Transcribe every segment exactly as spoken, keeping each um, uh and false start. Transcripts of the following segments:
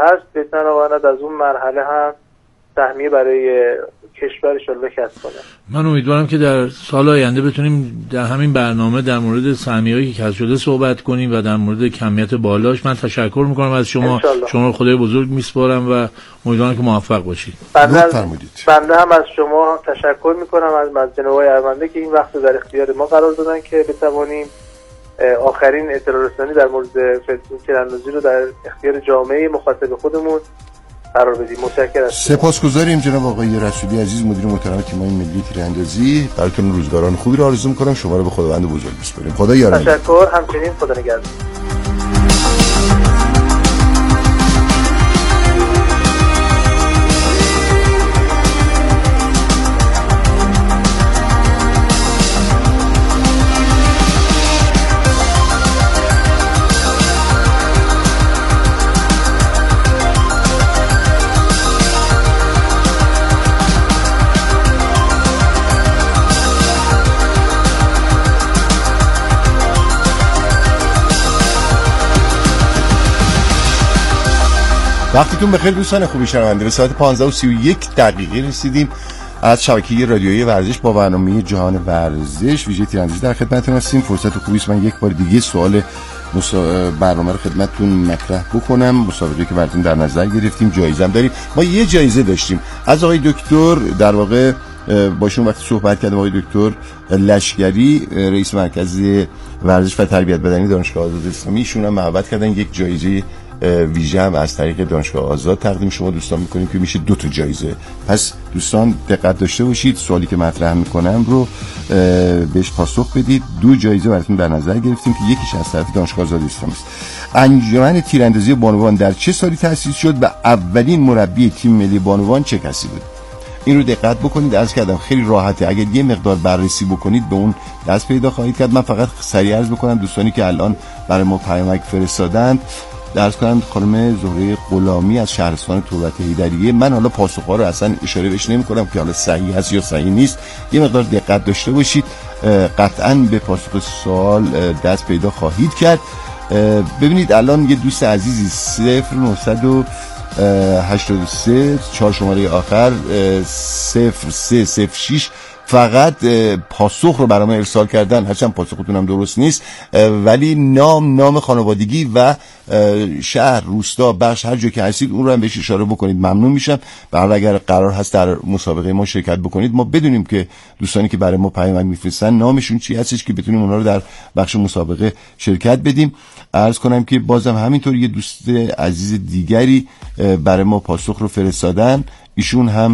هست بتواند از اون مرحله هم سهمیه برای کشور انشالله کسب کنه. من امیدوارم که در سال آینده بتونیم در همین برنامه در مورد سهمیه‌ای که کسب شده صحبت کنیم و در مورد کمیت بالاش. من تشکر میکنم از شما انشالله. شما رو خدای بزرگ میسپارم و امیدوارم که موفق باشید. بنده, بنده هم از شما تشکر میکنم از مجنب آقای ارمنده که این وقت در اختیار ما قرار دادن که بتوانیم آخرین اطلاع رسانی در مورد فلسفه تیراندازی رو در اختیار جامعه مخاطب خودمون قرار بدیم. متشکرم. سپاسگزاریم جناب آقای رسولی عزیز، مدیر محترم تیم ملی تیراندازی. براتون روزگاران خوبی رو آرزو می‌کنم. شما رو به خداوند بزرگ می‌سپاریم. خدا یارتون. تشکر. همچنین خدا نگهدار. وقتتون بخیر دوستان خوبی شنونده. به ساعت پانزده و سی و یک دقیقه رسیدیم از شبکه رادیویی ورزش با برنامه جهان ورزش ویژه تیراندازی در خدمتتون هستیم. فرصت خوبی است من یک بار دیگه سوال برنامه رو خدمتتون مطرح بکنم. مسابقه‌ای که براتون در نظر گرفتیم، جایزه هم داریم. ما یه جایزه داشتیم از آقای دکتر، در واقع باشون وقتی صحبت کردم آقای دکتر لشکری رئیس مرکز ورزش و تربیت بدنی دانشگاه آزاد اسلامی، ایشون هم محبت کردن یک جایزه ویژه هم از طریق دانشگاه آزاد تقدیم شما دوستان میکنیم که میشه دو تا جایزه. پس دوستان دقت داشته باشید، سوالی که مطرح میکنم رو بهش پاسخ بدید. دو جایزه براتون در نظر گرفتیم که یکیش از طرف دانشگاه آزاد اسلامی است. انجمن تیراندازی بانوان در چه سالی تأسیس شد و اولین مربی تیم ملی بانوان چه کسی بود؟ این رو دقت بکنید. عرض کردم خیلی راحته، اگر یه مقدار بررسی بکنید به اون دست پیدا خواهید کرد. من فقط سریع عرض بکنم دوستانی که الان برای ما پیامک فرستادند، درس کنم خانم زهره غلامی از شهرستان تربت حیدریه. من حالا پاسخ‌ها رو اصلا اشاره بهش نمی‌کنم که حالا صحیح هست یا صحیح نیست، یه مقدار دقت داشته باشید، قطعاً به پاسخ سوال دست پیدا خواهید کرد. ببینید الان یه دوست عزیزی صفر نه هشت سه چهار شماره آخر صفر سه صفر شش فقط پاسخ رو برام ارسال کردن، هرچند پاسختون هم درست نیست، ولی نام نام خانوادگی و شهر، روستا، بخش، هر جا که هستید اون رو هم بهش اشاره بکنید، ممنون میشم. برای اگر قرار هست در مسابقه ما شرکت بکنید، ما بدونیم که دوستانی که برای ما پیام میفرستن نامشون چی هستش که بتونیم اونها رو در بخش مسابقه شرکت بدیم. عرض کنم که بازم همینطور یه دوست عزیز دیگری برای ما پاسخ رو فرستادن، ایشون هم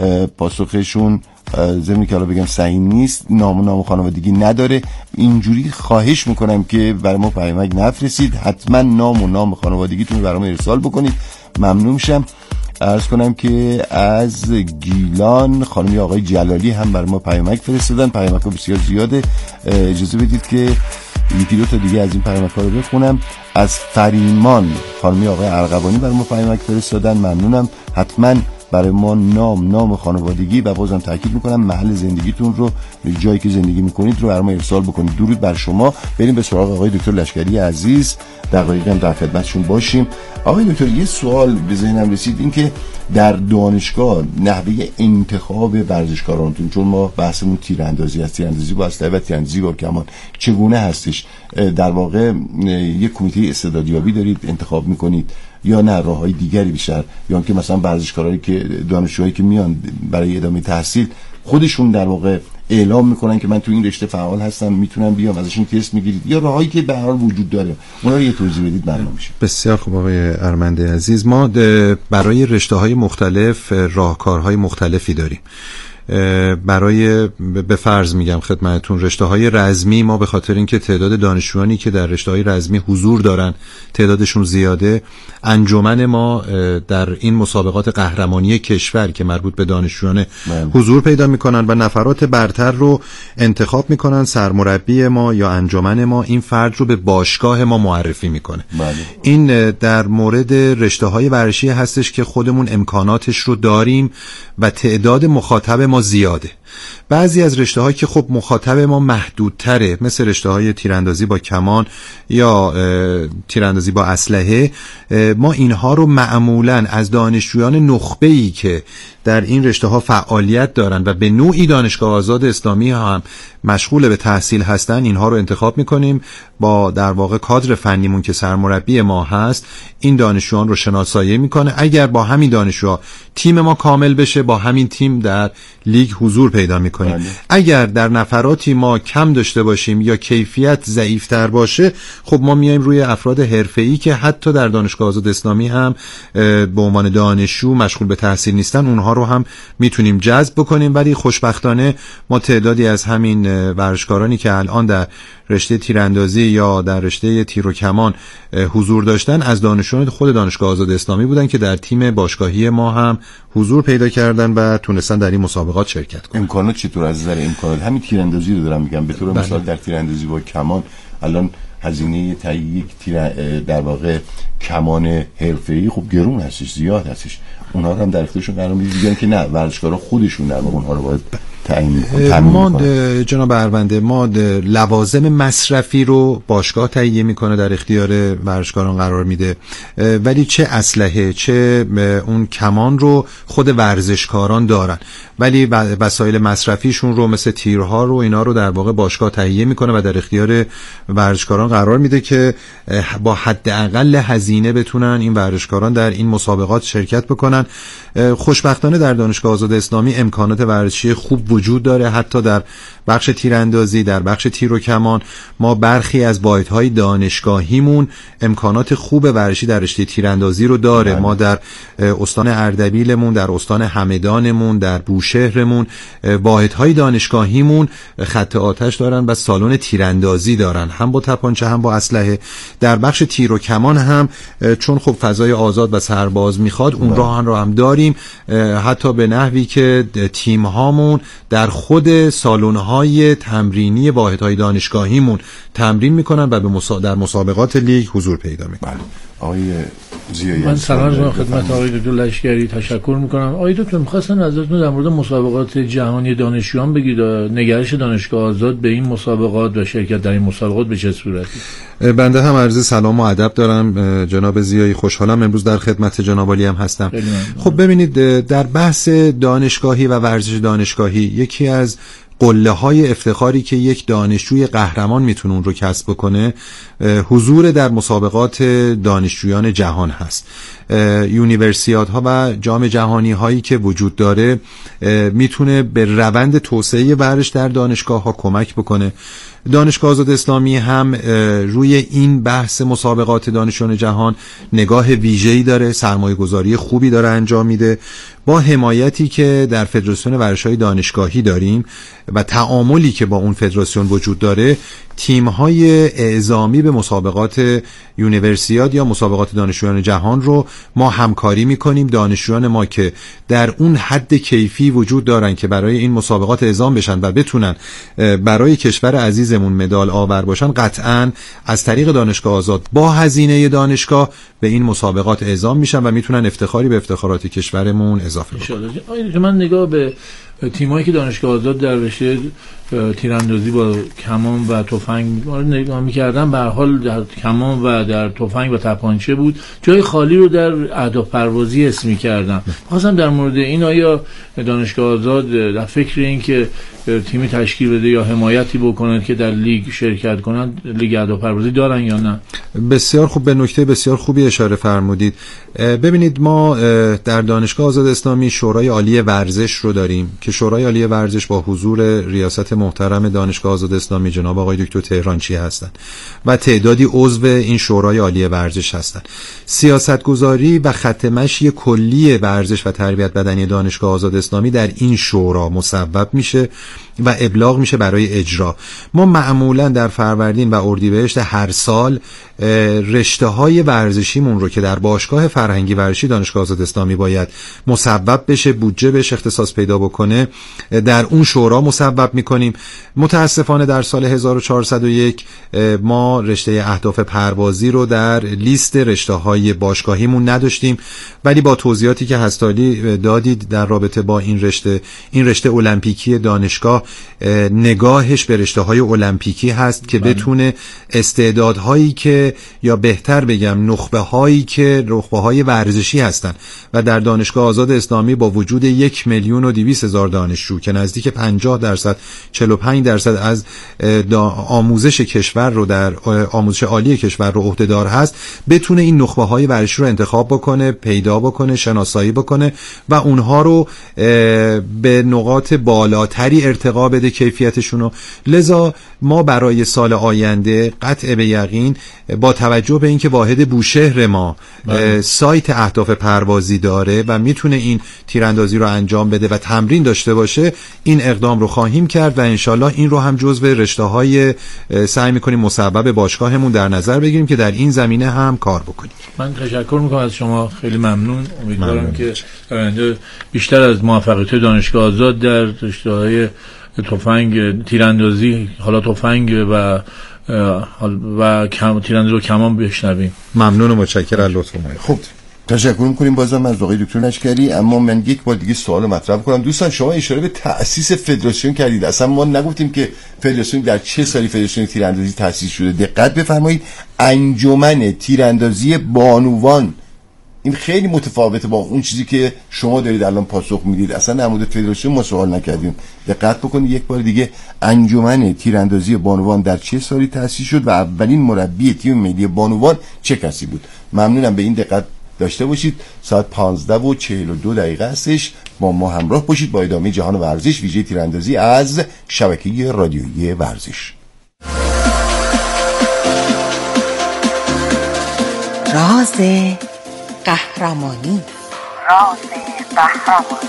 پاسخشون زمینی که حالا بگم صحیح نیست، نام و نام خانوادگی نداره. اینجوری خواهش میکنم که برای ما پیامک نفرستید، حتما نام و نام خانوادگیتون رو برای ما ارسال بکنید، ممنون میشم. عرض کنم که از گیلان خانمی آقای جلالی هم برای ما پیامک فرستادن، پیامک ها بسیار زیاده، اجازه بدید که یکی دو تا دیگه از این پیامک ها رو بخونم. از فریمان خانمی آقای ارغوانی برای ما پیامک فرستادن، ممنونم. حتما برای ما نام نام خانوادگی و بازم تاکید میکنم محل زندگیتون رو، جایی که زندگی میکنید رو برای ما ارسال بکنید. درود بر شما. بریم به سراغ آقای دکتر لشکری عزیز، دقایقی هم در خدمتشون باشیم. آقای دکتر یه سوال به ذهنم رسید، این که در دانشگاه نحوه انتخاب ورزشکارانتون، چون ما بحثمون تیراندازی است، تیراندازی با اسلحه و تیراندازی با کمان، چگونه هستش؟ در واقع یک کمیته استعدادیابی دارید انتخاب میکنید یا نه راههای دیگری بیشتر، یا که مثلا ورزشکارایی که دانشجوهایی که میان برای ادامه تحصیل خودشون در واقع اعلام میکنن که من تو این رشته فعال هستم میتونم بیام، ازشون تست میگیرید، یا راههایی که به هر حال وجود داره اونا رو یه توضیح بدید ممنون میشه. بسیار خوب آقای ارمنده عزیز، ما برای رشته‌های مختلف راهکارهای مختلفی داریم. برای به فرض میگم خدمتتون رشته‌های رزمی، ما به خاطر اینکه تعداد دانشجویانی که در رشته‌های رزمی حضور دارن تعدادشون زیاده، انجمن ما در این مسابقات قهرمانی کشور که مربوط به دانشجویان حضور پیدا میکنن و نفرات برتر رو انتخاب میکنن. سرمربی ما یا انجمن ما این فرد رو به باشگاه ما معرفی میکنه. بله. این در مورد رشته‌های ورزشی هستش که خودمون امکاناتش رو داریم و تعداد مخاطب ما ما زیاده. بعضی از رشته‌هایی که خب مخاطب ما محدودتره، مثل رشته‌های تیراندازی با کمان یا تیراندازی با اسلحه، ما اینها رو معمولاً از دانشجویان نخبه‌ای که در این رشته‌ها فعالیت دارن و به نوعی دانشگاه آزاد اسلامی هم مشغول به تحصیل هستن، اینها رو انتخاب می‌کنیم. با در واقع کادر فنیمون که سرمربی ما هست این دانشجویان رو شناسایی می‌کنه. اگر با همین دانشجوها تیم ما کامل بشه، با همین تیم در لیگ حضور پیدا می‌کنیم. بله. اگر در نفراتی ما کم داشته باشیم یا کیفیت ضعیف‌تر باشه، خب ما میایم روی افراد حرفه‌ای که حتی در دانشگاه آزاد اسلامی هم به عنوان دانشجو مشغول به تحصیل نیستن، اونها رو هم میتونیم جذب بکنیم. ولی خوشبختانه ما تعدادی از همین ورزشکارانی که الان در رشته تیراندازی یا در رشته تیر و کمان حضور داشتن از دانشجویان خود دانشگاه آزاد اسلامی بودن که در تیم باشگاهی ما هم حضور پیدا کردن و تونستن در این مسابقات شرکت کنن. امکانات چطور از نظر امکانات همین تیراندازی رو دارم میگم، به طور بله. مثال در تیراندازی با کمان الان هزینه تهیه یک تیر در واقع کمان حرفه‌ای خب گرون هستش، زیاد هستش. اونها رو هم در اختیارشون قرار میدن که نه، ورزشکارا خودشون در واقع اونها رو باید تعیین کنن. ما جناب ارونده ما لوازم مصرفی رو باشگاه تهیه میکنه، در اختیار ورزشکاران قرار میده، ولی چه اسلحه چه اون کمان رو خود ورزشکاران دارن، ولی وسایل مصرفیشون رو مثل تیرها رو اینا رو در واقع باشگاه تهیه میکنه و در اختیار ورزشکاران قرار میده که با حداقل هزینه بتونن این ورزشکاران در این مسابقات شرکت بکنن. خوشبختانه در دانشگاه آزاد اسلامی امکانات ورزشی خوب وجود داره. حتی در بخش تیراندازی، در بخش تیر و کمان، ما برخی از واحدهای دانشگاهیمون امکانات خوب ورزشی در رشته تیراندازی رو داره. بله. ما در استان اردبیلمون، در استان همدانمون، در بوشهرمون واحدهای دانشگاهیمون خط آتش دارن و سالن تیراندازی دارن، هم با تپانچه هم با اسلحه. در بخش تیر و کمان هم چون خب فضای آزاد و سرباز میخواد اون بله. راه رو هم داریم، حتی به نحوی که تیم هامون در خود سالن‌های تمرینی واحدهای دانشگاهیمون تمرین میکنن و به مسا... در مسابقات لیگ حضور پیدا میکنن. بله. آقای زیایی، من سلام عرض خدمت آقای دکتر لشکری، تشکر میکنم. آقای دکتر میخواستم ازتون در مورد مسابقات جهانی دانشجویان بگید، نگرش دانشگاه آزاد به این مسابقات و شرکت در این مسابقات به چه صورتی؟ بنده هم عرض سلام و ادب دارم جناب زیایی، خوشحالم امروز در خدمت جناب عالی هم هستم. خب ببینید، در بحث دانشگاهی و ورزش دانشگاهی یکی از قله های افتخاری که یک دانشجوی قهرمان میتونه اون رو کسب بکنه حضور در مسابقات دانشجویان جهان هست. یونیورسیادها و جام جهانی هایی که وجود داره میتونه به روند توسعه ورزش در دانشگاه ها کمک بکنه. دانشگاه آزاد اسلامی هم روی این بحث مسابقات دانشجویان جهان نگاه ویژه‌ای داره، سرمایه‌گذاری خوبی داره انجام میده. با حمایتی که در فدراسیون ورزش‌های دانشگاهی داریم و تعاملی که با اون فدراسیون وجود داره، تیم‌های اعزامی به مسابقات یونیورسیاد یا مسابقات دانشجویان جهان رو ما همکاری می‌کنیم. دانشجویان ما که در اون حد کیفی وجود دارن که برای این مسابقات اعزام بشن و بتونن برای کشور عزیزمون مدال آور باشن، قطعاً از طریق دانشگاه آزاد با هزینه دانشگاه به این مسابقات اعزام میشن و میتونن افتخاری به افتخارات کشورمون اضافه کنن. من نگاه به تیمایی که دانشگاه آزاد در رشته تیراندازی با کمان و تفنگ نگاه می‌کردن، به هر حال در کمان و در تفنگ و تپانچه بود، جای خالی رو در اهداف پروازی اسم می‌کردن. خواستم در مورد این آیا دانشگاه آزاد در فکر این که تیمی تشکیل بده یا حمایتی بکنه که در لیگ شرکت کنن، لیگ اهداف پروازی دارن یا نه؟ بسیار خوب، به نکته بسیار خوبی اشاره فرمودید. ببینید، ما در دانشگاه آزاد اسلامی شورای عالی ورزش رو داریم که شورای عالی ورزش با حضور ریاست محترم دانشگاه آزاد اسلامی جناب آقای دکتر تهرانچی هستند و تعدادی عضو این شورای عالی ورزش هستند. سیاستگذاری و خط مشی کلی ورزش و تربیت بدنی دانشگاه آزاد اسلامی در این شورا مصوب میشه و ابلاغ میشه برای اجرا. ما معمولا در فروردین و اردیبهشت هر سال رشته های ورزشیمون رو که در باشگاه فرهنگی ورزشی دانشگاه آزاد اسلامی باید مصوب بشه، بودجه بهش اختصاص پیدا بکنه، در اون شورا مصوب میکنیم. متاسفانه در سال هزار و چهارصد و یک ما رشته اهداف پروازی رو در لیست رشته های باشگاهیمون نداشتیم، ولی با توضیحاتی که هستالی دادید در رابطه با این رشته، این رشته المپیکی دانشگاه نگاهش به رشته های المپیکی هست که بتونه استعدادهایی که، یا بهتر بگم نخبه هایی که نخبه های ورزشی هستن و در دانشگاه آزاد اسلامی با وجود یک میلیون و دویست هزار دانشجو که نزدیک پنجاه درصد چهل و پنج درصد از آموزش کشور رو در آموزش عالی کشور رو عهده‌دار هست، بتونه این نخبه های ورزشی رو انتخاب بکنه، پیدا بکنه، شناسایی بکنه و اونها رو به نقاط بالاتری ارتقا بده کیفیتشون رو. لذا ما برای سال آینده قطع به یقین با توجه به اینکه واحد بوشهر ما سایت اهداف پروازی داره و میتونه این تیراندازی رو انجام بده و تمرین داشته باشه، این اقدام رو خواهیم کرد و انشالله این رو هم جزو رشته‌های سعی میکنیم مصوب باشگاهمون در نظر بگیریم که در این زمینه هم کار بکنیم. من تشکر میکنم از شما، خیلی ممنون. امیدوارم که آینده بیشتر از موفقیت دانشگاه آزاد در رشته‌های تفنگ تیراندازی، حالا تفنگ و و کم تیراندازی و کمان بشنویم. ممنون و متشکرم از لطفتون. خب تشکر می‌کنیم بازم از آقای دکتر لشکری. اما من یک بار دیگه سوال مطرح کنم. دوستان شما اشاره به تأسیس فدراسیون کردید، اصلا ما نگفتیم که فدراسیون در چه سالی فدراسیون تیراندازی تأسیس شده. دقت بفرمایید، انجمن تیراندازی بانوان، این خیلی متفاوته با اون چیزی که شما دارید الان پاسخ میدید. اصلا در مورد فدراسیون ما سوال نکردیم. دقت بکنید یک بار دیگه، انجمن تیراندازی بانوان در چه سالی تأسیس شد و اولین مربی تیم ملی بانوان چه کسی بود؟ ممنونم، به این دقت داشته باشید. ساعت پانزده و چهل و دو دقیقه هستش. با ما همراه باشید با ادامه جهان ورزش ویژه تیراندازی از شبکه رادیویی ورزش. راز قهرمانی. راز قهرمانی.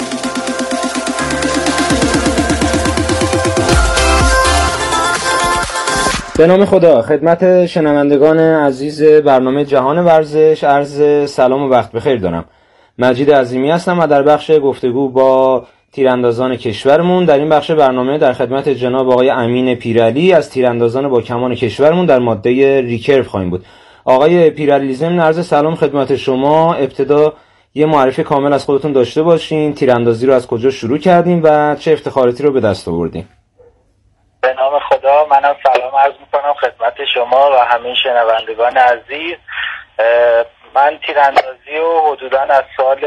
به نام خدا، خدمت شنوندگان عزیز برنامه جهان ورزش عرض سلام و وقت بخیر دارم. مجید عظیمی هستم و در بخش گفتگو با تیراندازان کشورمون در این بخش برنامه در خدمت جناب آقای امین پیرعلی از تیراندازان با کمان کشورمون در ماده ریکرو خواهیم بود. آقای پیرعلی، ضمن عرض سلام خدمت شما، ابتدا یه معرفی کامل از خودتون داشته باشین، تیراندازی رو از کجا شروع کردیم و چه افتخاراتی رو به دست آوردیم؟ به نام خدا، منم سلام عرض میکنم خدمت شما و همه شنوندگان عزیز. من تیراندازی رو حدوداً از سال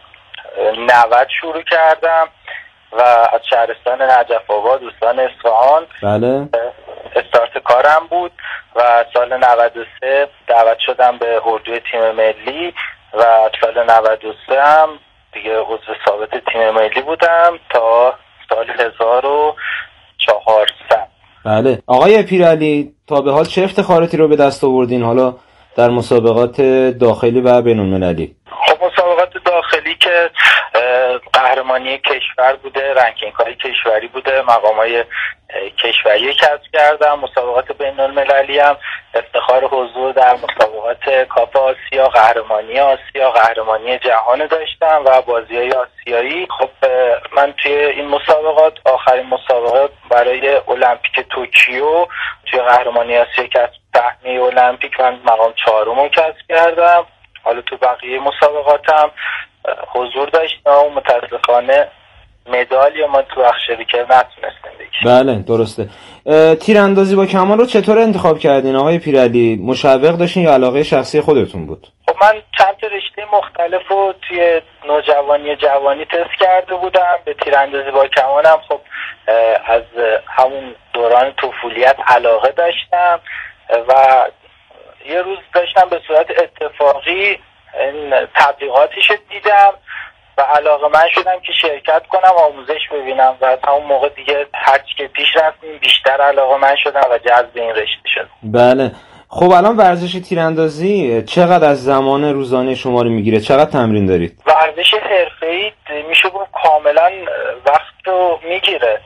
نود شروع کردم و از شهرستان نجف آباد دوستان اصفهان بله استارت کارم بود و سال نود و سه دعوت شدم به اردوی تیم ملی و سال نود و سه هم دیگه عضو ثابت تیم ملی بودم تا سال هزار و چهارصد. بله آقای پیرعلی، تا به حال چه افتخاراتی رو به دست آوردین حالا در مسابقات داخلی و بین‌المللی؟ خب مسابقات داخلی که قهرمانی کشور بوده، رنکینگ های کشوری بوده، مقام های کشوری کسب کردم. مسابقات بین‌المللی هم افتخار حضور در مسابقات کاپ آسیا، قهرمانی آسیا، قهرمانی جهان داشتم و بازی های آسیایی. خب من توی این مسابقات آخرین مسابقه برای المپیک توکیو توی قهرمانی آسیا کسب سهمیه المپیک من مقام چهارم رو کسب کردم. حالا تو بقیه مسابقاتم حضور داشتم و متاسفانه مدالی ما تو بخش ریکرو نتونستیم بگیریم. بله درسته. تیراندازی با کمان رو چطور انتخاب کردین آقای پیرعلی؟ مشوق داشتین یا علاقه شخصی خودتون بود؟ خب من چند تا رشته مختلف رو توی نوجوانی جوانی تست کرده بودم. به تیراندازی با کمانم خب از همون دوران طفولیت علاقه داشتم و یه روز داشتم به صورت اتفاقی تبلیغاتش دیدم و علاقه من شدم که شرکت کنم، آموزش ببینم و از همون موقع دیگه هرچی که پیش رفتیم بیشتر علاقه من شدم و جذب این رشته شدم. بله. خب الان ورزش تیراندازی چقدر از زمان روزانه شما رو میگیره؟ چقدر تمرین دارید؟ ورزش حرفه‌ای میشه گفت کاملا وقت رو میگیره.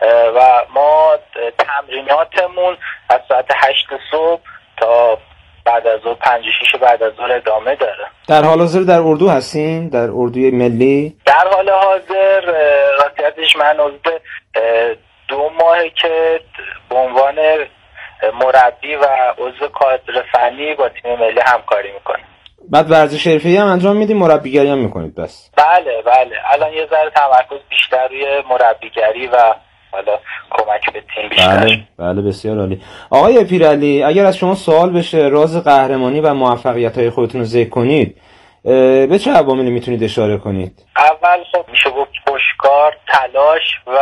و ما تمریناتمون از ساعت هشت صبح تا بعد از ظهر پنج شیش بعد از ظهر ادامه داره. در حال حاضر در اردو هستین؟ در اردوی ملی؟ در حال حاضر راستیتش من حدود دو ماهه که به عنوان مربی و عضو کادر فنی با تیم ملی همکاری میکنم. بعد ورزش حرفه‌ای هم انجام میدید، مربیگری هم میکنید بس؟ بله بله، الان یه ذره تمرکز بیشتر روی مربیگری و حالا کمک به تیم بیشتر. بله بله، بسیار عالی. آقای پیرعلی، اگر از شما سوال بشه راز قهرمانی و موفقیت‌های خودتون رو ذکر کنید، به چه عواملی میتونید اشاره کنید؟ اول خب میشه گفت پشتکار، تلاش و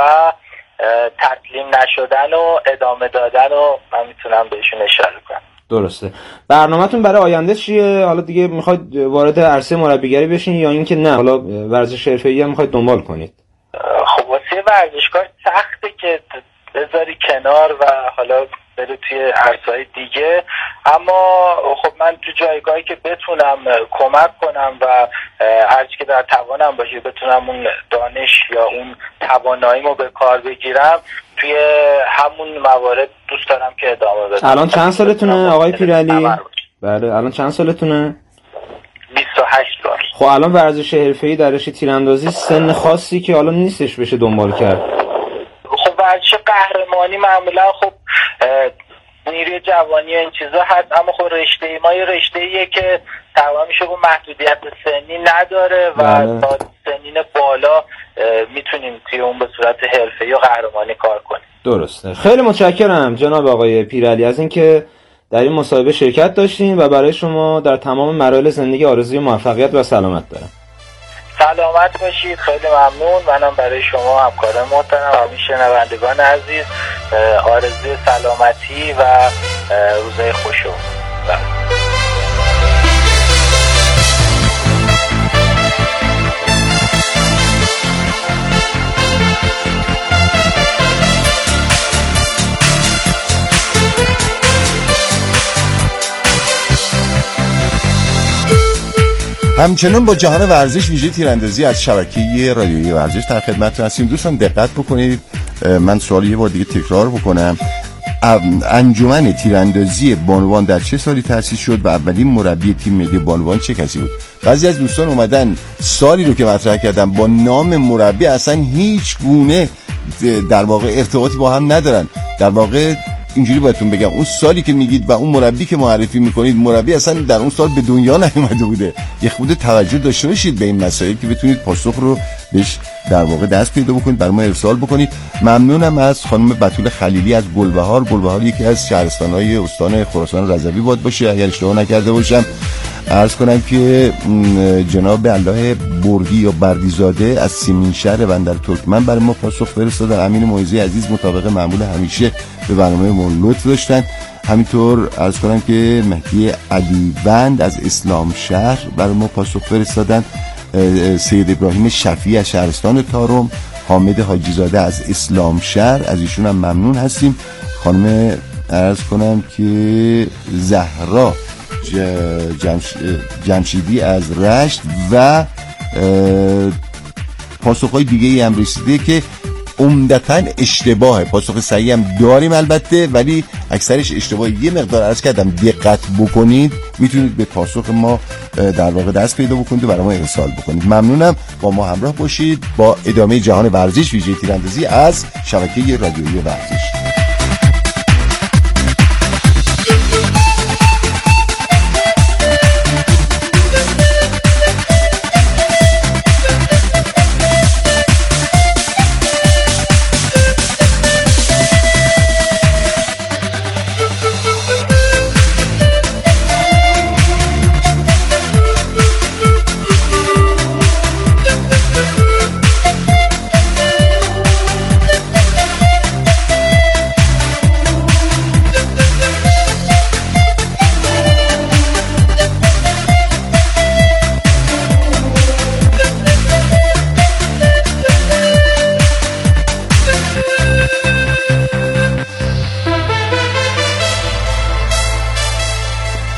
تسلیم نشدن و ادامه دادن رو من میتونم بهشون اشاره کنم. درسته. برنامه‌تون برای آینده چیه؟ حالا دیگه میخواید وارد عرصه مربیگری بشین یا اینکه نه حالا ورزش حرفه‌ای هم میخواید دنبال کنید؟ خب واسه ورزشکار سخته که بذاری کنار و حالا بره توی عرصه‌های دیگه، اما خب من تو جایگاهی که بتونم کمک کنم و هرچی که در توانم باشه بتونم اون دانش یا اون تواناییمو به کار بگیرم، توی همون موارد دوست دارم که ادامه بدم. الان چند سالتونه آقای پیرعلی؟ بله، الان چند سالتونه؟ بیست و هشت سال. خب الان ورزش حرفه‌ای در رشته تیراندازی سن خاصی که حالا نیستش بشه دنبال کرد. خب ورزش قهرمانی معمولا خب نیروی جوانی این چیزا هست، اما خب رشته ما یه رشته‌ایه که تقریبا میشه گفت محدودیت سنی نداره و تا سنین بالا میتونیم توی اون به صورت حرفه‌ای و قهرمانی کار کنیم. درسته. خیلی متشکرم جناب آقای پیرعلی از اینکه در این مصاحبه شرکت داشتین و برای شما در تمام مراحل زندگی آرزوی موفقیت و سلامت دارم. سلامت باشید، خیلی ممنون. منم برای شما همکاران محترم و شنوندگان عزیز آرزوی سلامتی و روزای خوش دارم. همچنان با جهان ورزش ویژه تیراندازی از شبکه رادیویی ورزش در خدمتتون هستیم. دوستان دقت بکنید، من سوالی یه بار دیگه تکرار بکنم. انجمن تیراندازی بانوان در چه سالی تأسیس شد و اولین مربی تیم ملی بانوان چه کسی بود؟ بعضی از دوستان اومدن سالی رو که مطرح کردم با نام مربی اصلا هیچ گونه در واقع ارتباطی با هم ندارن. در واقع اینجوری بهتون بگم، اون سالی که میگید و اون مربی که معرفی میکنید، مربی اصلا در اون سال به دنیا نیومده بوده. یه خود توجه داشته باشید به این مسائل که بتونید پاسخ رو بهش در واقع دست پیدا بکنید، برای ما ارسال بکنید. ممنونم از خانم بتول خلیلی از گلبهار. گلبهار یکی از شهرستان‌های استان خراسان رضوی باد باشه اگر اشتباه نکرده باشم. عرض کنم که جناب الله بردی یا بردیزاده از سیمین شهر بندر ترکمن برای ما پاسخ فرستادن. امین موعظی عزیز مطابق معمول همیشه به برنامه ما لطف داشتن. همینطور عرض کنم که مهدی علی بند از اسلام شهر برای ما پاسخ فرستادن. سید ابراهیم شفیع از شهرستان تارم، حامد حاجی زاده از اسلام شهر، از ایشون هم ممنون هستیم. خانم عرض کنم که زهرا جمش... جمشیدی از رشت و پاسخهای دیگه ای هم رسیده که عمدتاً اشتباهه. پاسخ صحیح هم داریم البته، ولی اکثرش اشتباهی. یه مقدار عرض کردم دقت بکنید، میتونید به پاسخ ما در واقع دست پیدا بکنید و برای ما ارسال بکنید. ممنونم، با ما همراه باشید با ادامه جهان ورزش ویژه تیراندازی از شبکه رادیویی ورزش.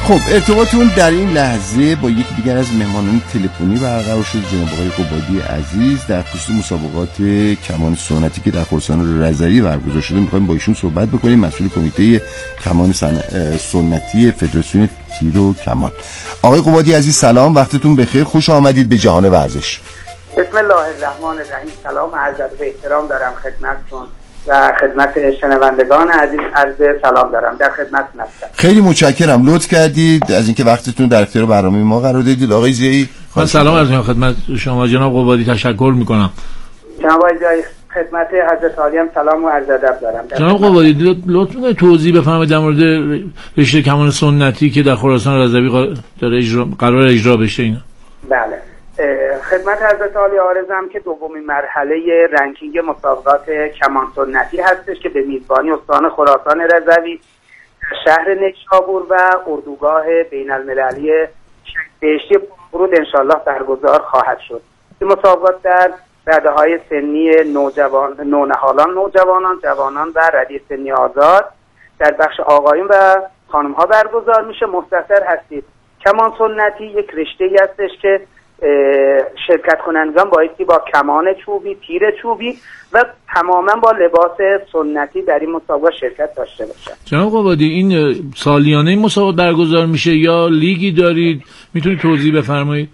خب ارتباطتون در این لحظه با یکی دیگر از مهمانان تلفنی برقرار شد، جناب آقای قبادی عزیز، در خصوص مسابقات کمان سنتی که در خراسان رضوی برگزار شده. می‌خوایم با ایشون صحبت بکنیم، مسئول کمیته کمان سنتی فدراسیون تیر و کمان. آقای قبادی عزیز سلام، وقتتون بخیر، خوش آمدید به جهان ورزش. بسم الله الرحمن الرحیم. سلام عرض ادب و احترام دارم خدمتتون و خدمت شنوندگان عزیز. عرض سلام دارم، در خدمتتون هستم. خیلی متشکرم، لطف کردید از اینکه وقتتون در اختیار برنامه ما قرار دادید. آقای زیایی من سلام عرض می‌کنم خدمت شما جناب قبادی، تشکر می‌کنم. جناب آقای زیایی خدمت حضرت عالی هم سلام و عرض ادب دارم. جناب قبادی لطف کنید توضیح بفرمایید در مورد رشته کمان سنتی که در خراسان رضوی داره اجرا قرار اجرا بشه اینا. بله، خدمت حضرت عالی عارضم که دومین مرحله رنکینگ مسابقات کمان سنتی هستش که به میزبانی استان خراسان رضوی شهر نیشابور و اردوگاه بین المللی بهشتی فرود انشالله برگزار خواهد شد. این مسابقات در رده‌های سنی نوجوان، نونهالان، نوجوانان، جوانان و رده سنی آزاد در بخش آقایون و خانم‌ها برگزار میشه. مختصر هستید کمان سنتی یک رشته‌ای هستش که شرکت کنندگان بایستی با کمان چوبی، تیر چوبی و تماما با لباس سنتی در این مسابقه شرکت داشته باشن. جناب قبادی این سالیانه این مسابقه برگزار میشه یا لیگی دارید؟ میتونید توضیح بفرمایید؟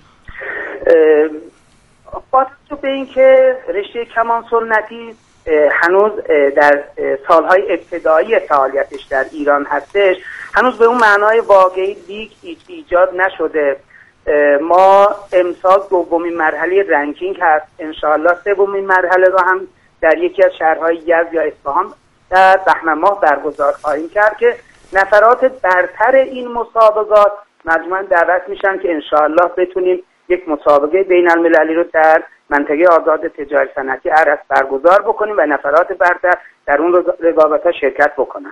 با توجه به اینکه رشته کمان سنتی هنوز در سالهای ابتدایی فعالیتش در ایران هستش، هنوز به اون معنای واقعی لیگ ایجاد نشده. ما امسال دومین مرحله رنکینگ هست، انشاءالله سومین مرحله رو هم در یکی از شهرهای یزد یا اصفهان در بهمن ماه برگزار خواهیم کرد که نفرات برتر این مسابقات مجموعاً دعوت میشن که انشاءالله بتونیم یک مسابقه بین المللی رو در منطقه آزاد تجاری صنعتی عرض برگزار بکنیم و نفرات برتر در اون رقابت‌ها شرکت بکنن.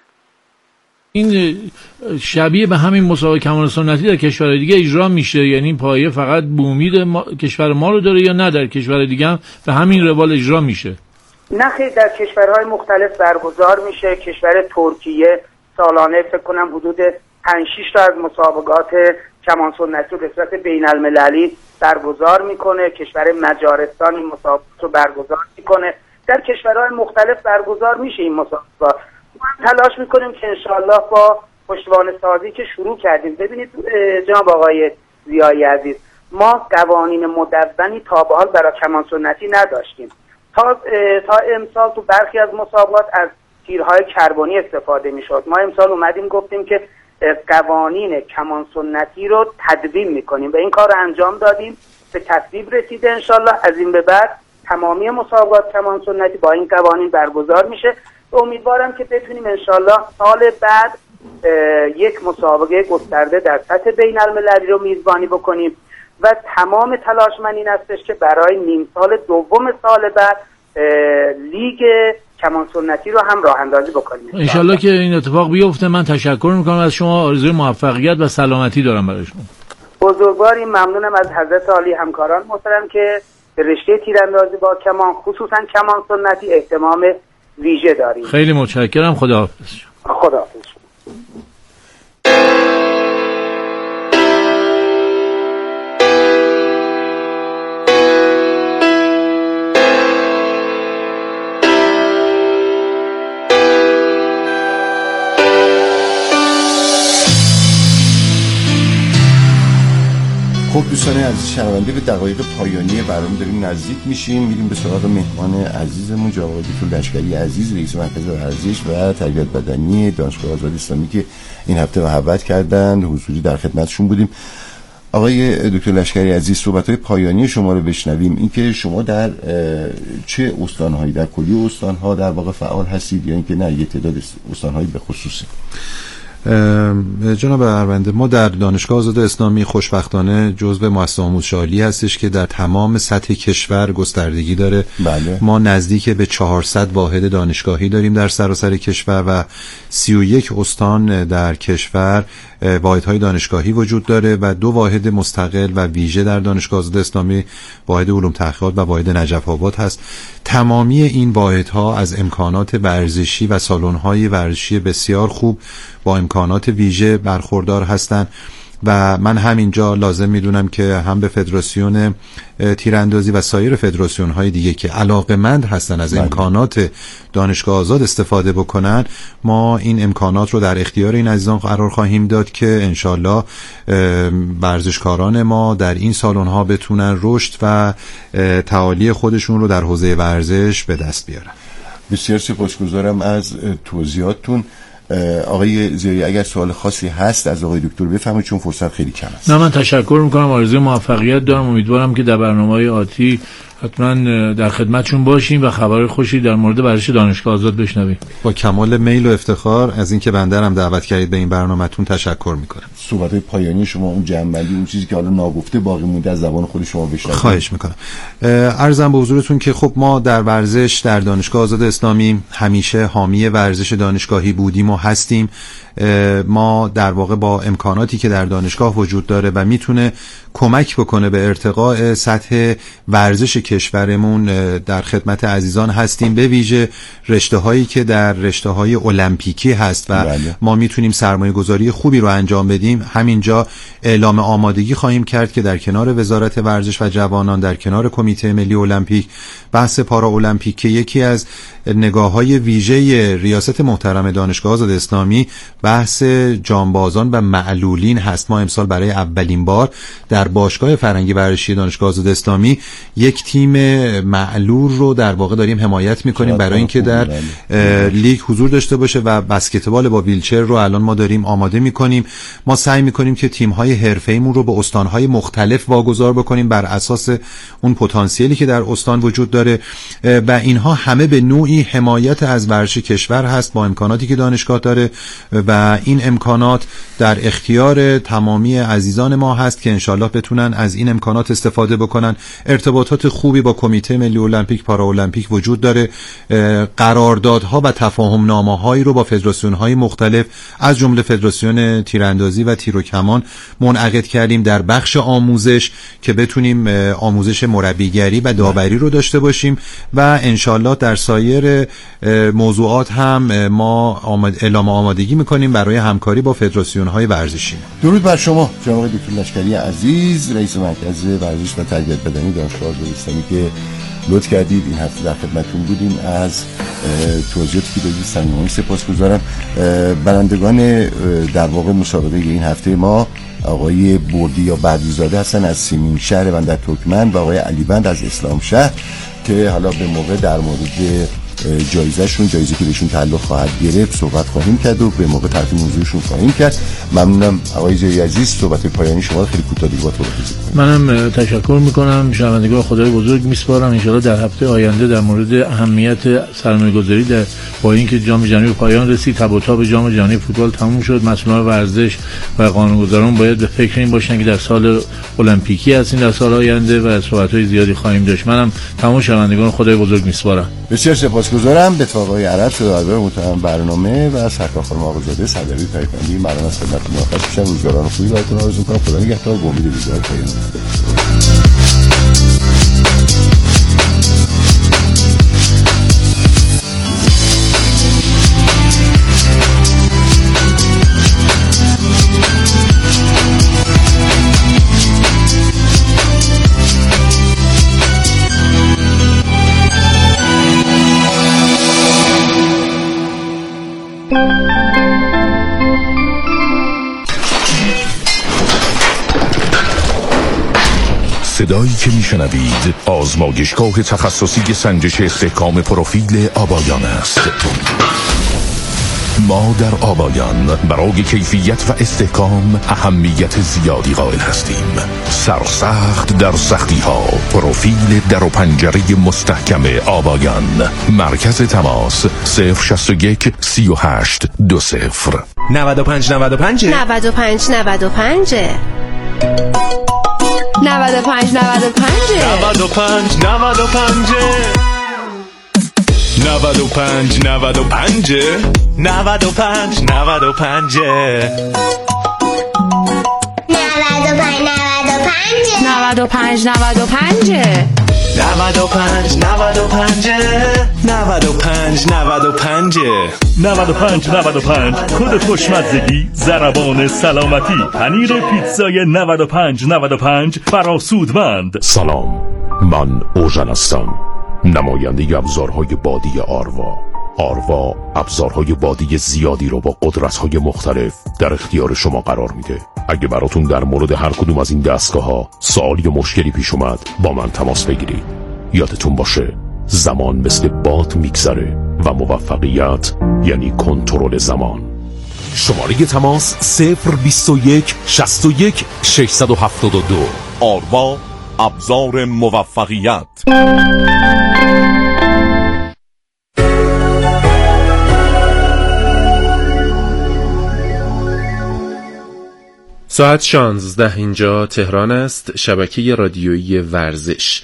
این شبیه به همین مسابقه کمان سنتی در کشورهای دیگه اجرا میشه، یعنی پایه فقط بومید ما... کشور ما رو داره یا نه در کشور دیگه هم به همین روال اجرا میشه؟ نه خیلی، در کشورهای مختلف برگزار میشه. کشور ترکیه سالانه فکر کنم حدود پنج شش تا از مسابقات کمان سنتی رو به صورت بین المللی برگزار میکنه. کشور مجارستان این مسابقات رو برگزار میکنه. در کشورهای مختلف برگزار میشه این مسابقات. ما تلاش میکنیم که انشالله با پشتوانه سازی که شروع کردیم، ببینید جناب آقای ضیایی عزیز، ما قوانین مدونی تا به حال برای کمان سنتی نداشتیم. تا تا امسال تو برخی از مسابقات از تیرهای کربنی استفاده میشد. ما امسال اومدیم گفتیم که قوانین کمان سنتی رو تدوین میکنیم و این کار رو انجام دادیم، به تصویب رسیده. انشالله از این به بعد تمامی مسابقات کمان سنتی با این قوانین برگزار میشه. امیدوارم که بتونیم انشالله سال بعد یک مسابقه گسترده در سطح بین المللی رو میزبانی بکنیم و تمام تلاش من این هستش که برای نیم سال دوم سال بعد لیگ کمان سنتی رو هم راه اندازی بکنیم انشالله که این اتفاق بیفته. من تشکر میکنم از شما، آرزوی موفقیت و سلامتی دارم برای شما. بزرگواری ممنونم از حضرت عالی همکاران محترم که به رشته تیراندازی با کمان خصوصا کمان سنتی اهتمام ویژه داریم. خیلی متشکرم، خداحافظ. خداحافظ. خب دوستان عزیز شنونده، به دقایق پایانی برنامه داریم نزدیک میشیم. میریم به سراغ مهمان عزیزمون جناب آقای دکتر لشکری عزیز، رئیس مرکز ورزش و تربیت بدنی دانشگاه آزاد اسلامی که این هفته محبت کردند، حضوری در خدمتشون بودیم. آقای دکتر لشکری عزیز، صحبت‌های پایانی شما رو بشنویم. اینکه شما در چه استان‌هایی، در کلی استان‌ها در واقع فعال هستید یا اینکه نه یه تعداد استان‌هایی به خصوصی؟ جناب ارونده، ما در دانشگاه آزاد اسلامی خوشبختانه جزو مؤسسه آموزش عالی هستش که در تمام سطح کشور گستردگی داره. بله. ما نزدیک به چهارصد واحد دانشگاهی داریم در سراسر کشور و سی و یک استان در کشور واحدهای دانشگاهی وجود داره و دو واحد مستقل و ویژه در دانشگاه آزاد اسلامی، واحد علوم تحقیقات و واحد نجف آباد هست. تمامی این واحدها از امکانات ورزشی و سالن‌های ورزشی بسیار خوب با امکانات امکانات ویژه برخوردار هستند و من همینجا لازم میدونم که هم به فدراسیون تیراندازی و سایر فدراسیون های دیگه که علاقه‌مند هستن از امکانات دانشگاه آزاد استفاده بکنن، ما این امکانات رو در اختیار این عزیزان قرار خواهیم داد که انشالله ورزشکاران ما در این سالن ها بتونن رشد و تعالی خودشون رو در حوزه ورزش به دست بیارن. بسیار سپاسگزارم از توضیحاتتون. آقای زیایی اگر سوال خاصی هست از آقای دکتر بفرمایید، چون فرصت خیلی کم است. نه، من تشکر میکنم، آرزوی موفقیت دارم. امیدوارم که در برنامه‌های آتی حتما در خدمتشون باشیم و خبر خوشی در مورد ورزش دانشگاه آزاد بشنویم. با کمال میل و افتخار از اینکه بنده هم دعوت کردید به این برنامه‌تون تشکر میکنم. صحبت‌های پایانی شما، اون جمع‌بندی، اون چیزی که حالا ناگفته باقی مونده از زبان خود شما بشنویم. خواهش میکنم. عرضم به حضورتون که خب ما در ورزش در دانشگاه آزاد اسلامی همیشه حامی ورزش دانشگاهی بودیم و هستیم. ما در واقع با امکاناتی که در دانشگاه وجود داره و میتونه کمک بکنه به ارتقاء سطح ورزش کشورمون در خدمت عزیزان هستیم، به ویژه رشته هایی که در رشته های المپیکی هست و بله. ما میتونیم سرمایه گذاری خوبی رو انجام بدیم. همینجا اعلام آمادگی خواهیم کرد که در کنار وزارت ورزش و جوانان، در کنار کمیته ملی المپیک، بحث پارا المپیک که یکی از نگاه های ویژه ریاست محترم دانشگاه آزاد اسلامی بحث جانبازان و معلولین هست. ما امسال برای اولین بار در باشگاه فرهنگی ورزشی دانشگاه آزاد اسلامی یک تیم معلول رو در واقع داریم حمایت میکنیم برای اینکه در لیگ حضور داشته باشه و بسکتبال با ویلچر رو الان ما داریم آماده میکنیم. ما سعی میکنیم که تیم‌های حرفه‌ایمون رو به استان‌های مختلف واگذار بکنیم بر اساس اون پتانسیلی که در استان وجود داره و اینها همه به نوعی حمایت از ورزش کشور هست با امکاناتی که دانشگاه داره و این امکانات در اختیار تمامی عزیزان ما هست که انشالله بتونن از این امکانات استفاده بکنن. ارتباطات خوبی با کمیته ملی المپیک پارا المپیک وجود داره. قراردادها و تفاهم نامه‌هایی رو با فدراسیون‌های مختلف از جمله فدراسیون تیراندازی و تیر و کمان منعقد کردیم در بخش آموزش که بتونیم آموزش مربیگری و داوری رو داشته باشیم و انشالله در سایر موضوعات هم ما اعلام آمادگی میکنیم برای همکاری با فدراسیون‌های ورزشی. درود بر شما جناب دکتر لشکری عزیز، رئیس مرکز ورزش و تربیت بدنی دانشگاه آزاد اسلامی که لطف کردید این هفته در خدمتتون بودیم. از توضیحاتی که دادید صمیمانه سپاسگزارم. برندگان در واقع مسابقه این هفته ما آقای بردی یا بردیزاده هستن از سیمین شهر بندر ترکمن و آقای علیبند از اسلام شهر که حالا به موقع در مورد جایزهشون، جایزه که بهشون تعلق خواهد گرفت صحبت خواهیم کرد و به موقع تعریف موضوعشون خواهیم کرد. ممنونم آقای زیایی عزیز، صحبت پایانی شما خیلی کوتاه دیگه با تو بکنید. منم تشکر میکنم، شنوندگان خدای بزرگ میسپارم. ان شاءالله در هفته آینده در مورد اهمیت سرمایه‌گذاری در با اینکه جام جهانی پایان رسید، تب و تاب جام جهانی فوتبال تموم شد، مسئولان ورزش و قانونگذاران باید به فکر این باشن که در سال المپیکی هستیم در سال آینده و صحبت‌های زیادی خواهیم داشت. منم تمام شنوندگان خدای بزرگ میسپارم. بسیار سپاسگزارم. به آقای عرب صداور محترم برنامه و سرکار خانم آقازاده صدری پرفندی مردم از خدمت موفق میشم. روزگاران خوبی براتون آرزو می‌کنم. خدا نگهدار. با امید دیدار پایان. صدایی که میشنوید آزمایشگاه تخصصی سنجش استحکام پروفیل آبایان است. ما در آبایان برای کیفیت و استحکام اهمیت زیادی قائل هستیم. سرسخت در سختی ها، پروفیل در و پنجره مستحکم آبایان. مرکز تماس صفر شصت و یک سی و هشت دو صفر نود و پنج نود و پنج نود و پنج نود و پنج نود و پنج نود و پنج نود و پنج نود و پنج نود و پنج نود و پنج نود و پنج نود و پنج نود و پنج نود و پنج نود و پنج نود و پنج نود و پنج نود و پنج نود و پنج نود و پنج کد خوشمزگی، ضربان سلامتی، پنیر پیتزای نود و پنج نود و پنج فراسودمند. سلام، من اوژن هستم، نماینده ابزارهای بادی آروا. آروا ابزارهای بادی زیادی رو با قدرت‌های مختلف در اختیار شما قرار میده. اگه براتون در مورد هر کدوم از این دستگاه‌ها سوالی یا مشکلی پیش اومد با من تماس بگیرید. یادتون باشه زمان مثل باد میگذره و موفقیت یعنی کنترل زمان. شماره تماس صفر بیست و یک شصت و یک ششصد و هفتاد و دو. آروا، ابزار موفقیت. ساعت شانزده اینجا تهران است. شبکه رادیویی ورزش.